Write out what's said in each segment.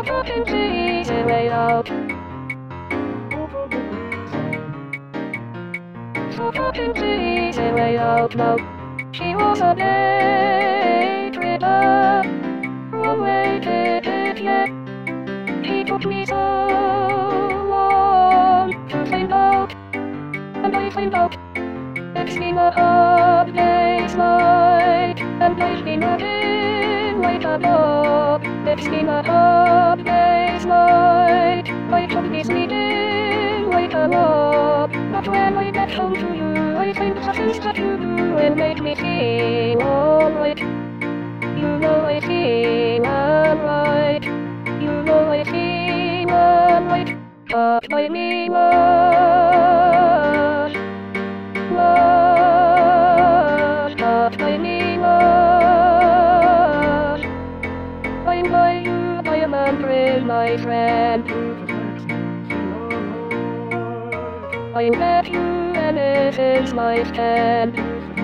fucking see the way out. So fucking see the way out now. She was a late river, wrong way ticket yet. He took me so long to find out, and I find out. It's been a hard day's night, and I've been working like a dog. It's been a hard day's night, I took this meeting like a log. But when I get home to you, I find the things that you do and make me feel alright. You know I feel alright. You know I feel alright. But I mean much, but I mean much. I'm by you, I am Andrew, my friend. I met you and it is my stand.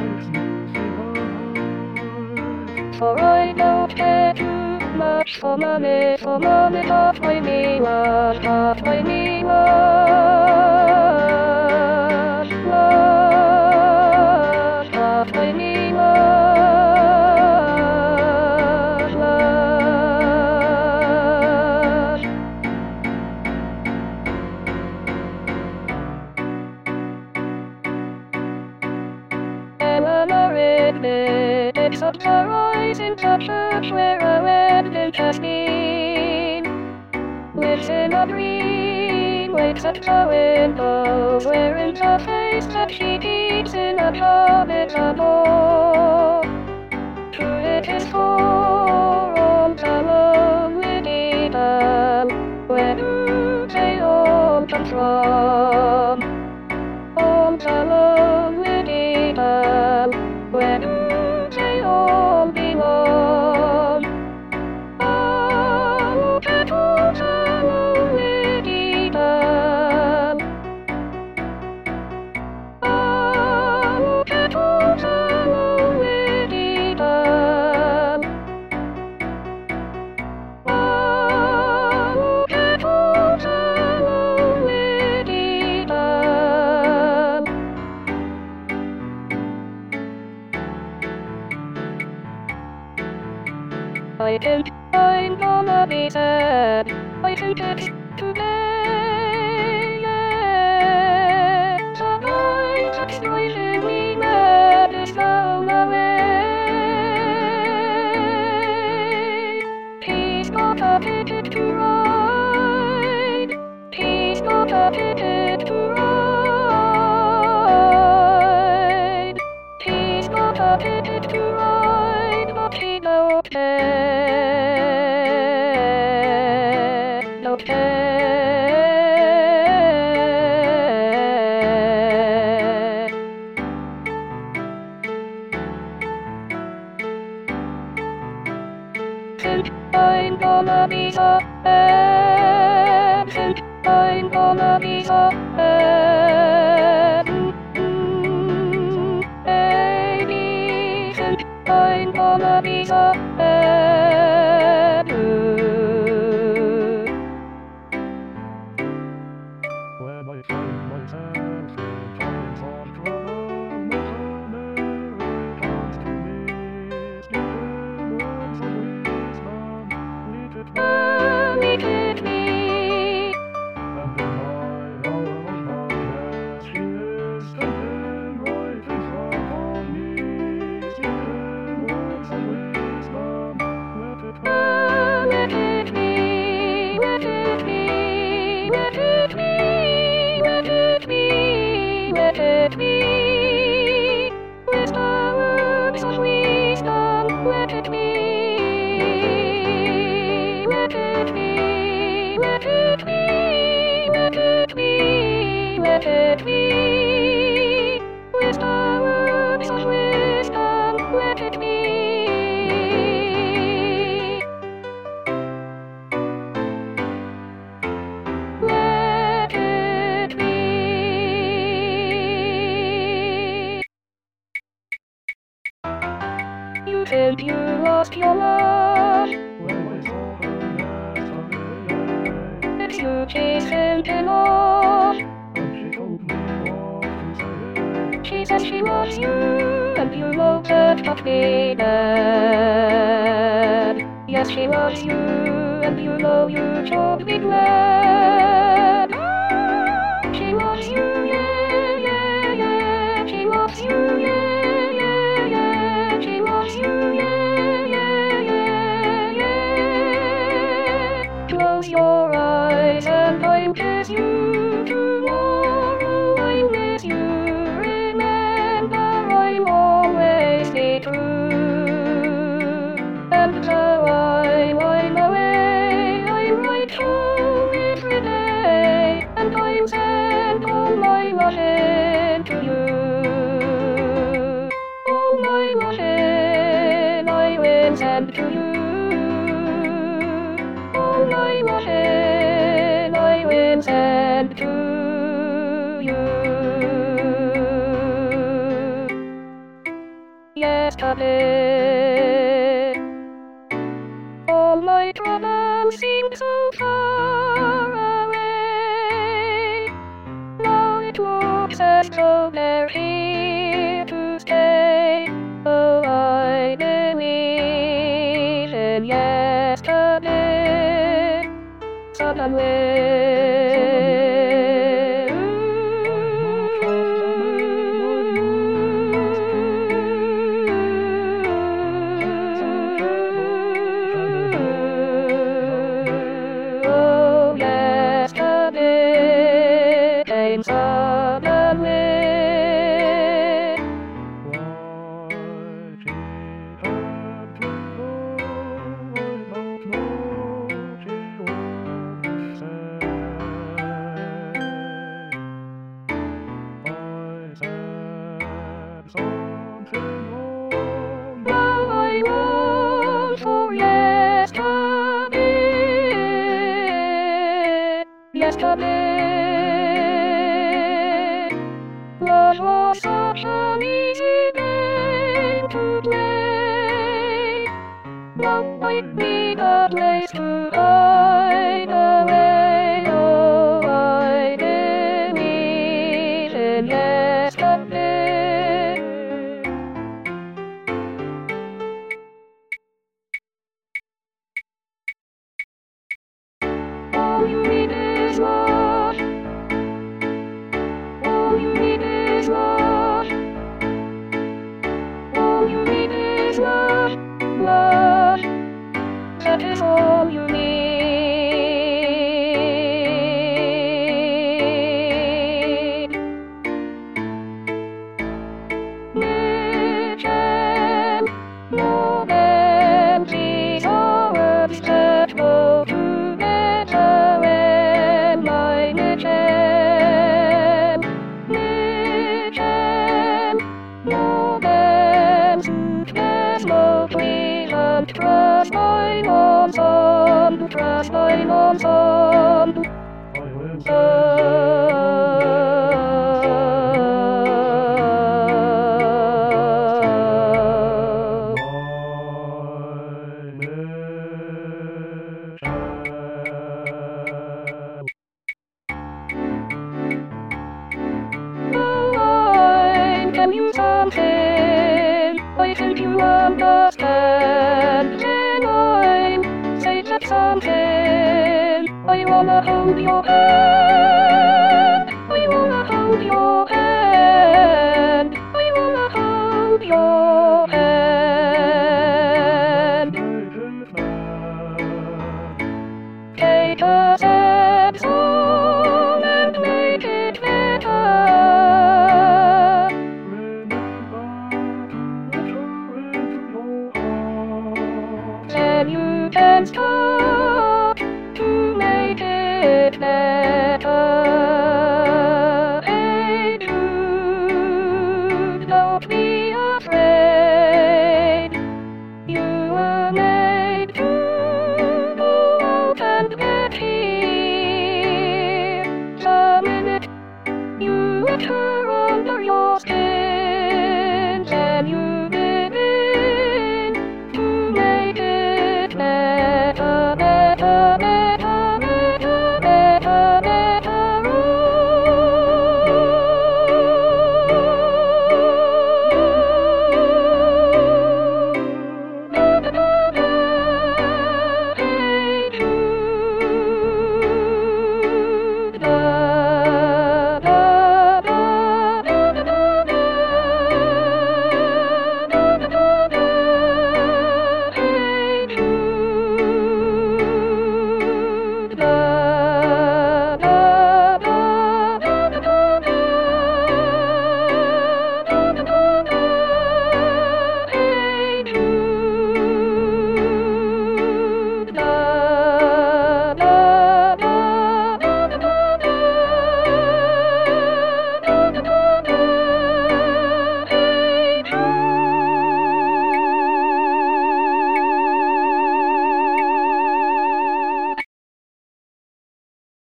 For I don't care too much for money, but I mean much, but I mean much, but I mean much, much. Eleanor Ridley, it's up the rising to church where a wedding has been. Lives in a dream, wakes at the windows, wearing the face that she keeps in a habit of awe. True it is for all the lonely detail, where do they all come from? All the lonely detail, where do they all belong? Oh, look at all the lonely detail. Oh, look at all the lonely detail. Oh, look at all the lonely detail. I think I'm gonna be sad. I think it's today, yeah. The night that's driving me mad is gone away. He's got a ticket to ride. He's got a ticket to ride. He's got a ticket to ride, but he don't care. Don't care. Think I'm gonna be so bad. Think I'm gonna be so bad. Baby, think I'm gonna be so bad. When I find myself in times of trouble, Mother Mary comes to me, speaking words of wisdom, lead it Me. and in my hour of darkness, she is standing right in front of me, speaking words of wisdom, let it Let it be, let it be, let it be, let it be, let it be. With the words of wisdom, let it be. Let it be, let it be, let it be, let it be. With the words of wisdom, let it be. Let it be. You think you lost your love. when I saw her yesterday. Yes, she was you, and you know that got me mad. Yes, she was you, and you know you told me glad. She was you, yeah, yeah, yeah. She was you, yeah, yeah, yeah. She was you, yeah, yeah, yeah, yeah. Close your eyes and I'll kiss you tomorrow. I miss you. Remember, I'll always be true. And now I'm away. I'm right home every day, and I'm send all my washing to you. All my washing I will send to you. All my washing I will send to you. Yesterday, all my troubles seemed so far away. Now it looks as though they're here to stay. Oh, I believe in yesterday. Suddenly, oh, yesterday came suddenly. Now I long for yesterday. Yesterday, love was such an easy game to play. Now might be the place to hide away. Oh, I believe in yesterday. All you need is love. All you need is love. All you need is love. Love. That is all you need. Mission, more than these are words that go together in my mission. Mission, more than suitcase locally and trust my ensemble, trust my ensemble. Can you something? I think you understand. Then I'm say that something. I wanna hold your hand. I wanna hold your hand. I wanna hold your hand. Take a sad song and make it better. Then you can start to make it better.